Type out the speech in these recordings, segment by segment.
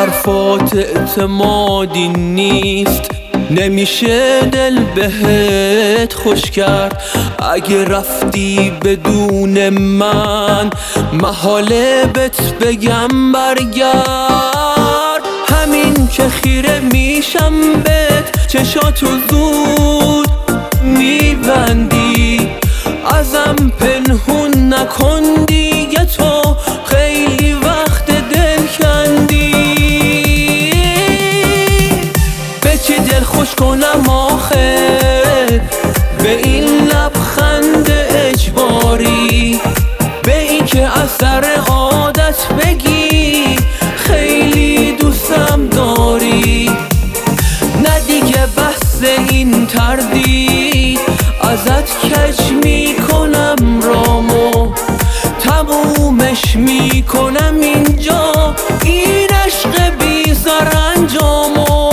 حرفات اعتمادی نیست، نمیشه دل بهت خوش کرد. اگه رفتی بدون من محاله بهت بگم برگرد. همین که خیره میشم بهت چشاتو زود میبندی، ازم پنهون نکن دیگه، تو خیلی وقت دل کندی. به چی دل خوش کنم آخه به این لبخند اجباری، به این که از سر عادت بگی خیلی دوستم داری. نه دیگه بحث این تردید، ازت کج میکنم رامو، تمومش میکنم اینجا این عشق بی سرانجامو.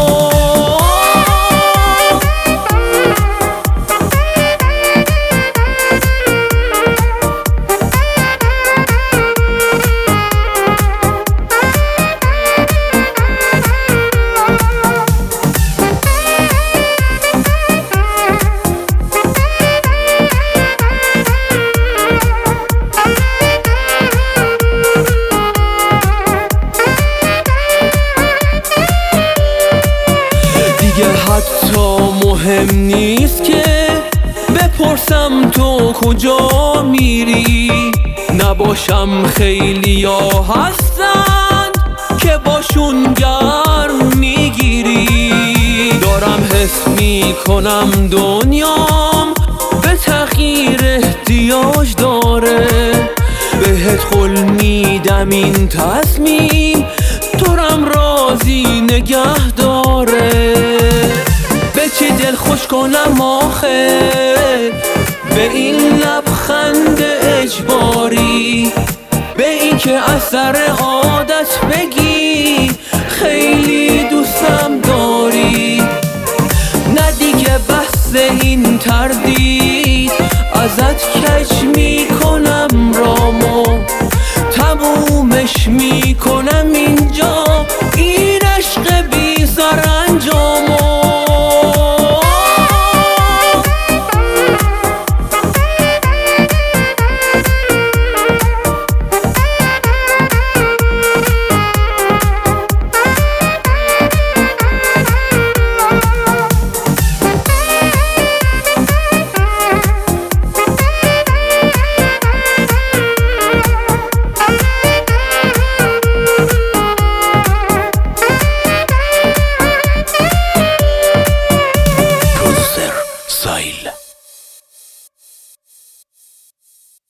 حتی مهم نیست که بپرسم تو کجا میری، نباشم خیلی ها هستن که باشون گرم میگیری. دارم حس میکنم دنیام به تغییر احتیاج داره، بهت قول میدم این تصمیم تورم راضی نگه داره. به چی دل خوش کنم آخه به این لبخند اجباری، به این که از سر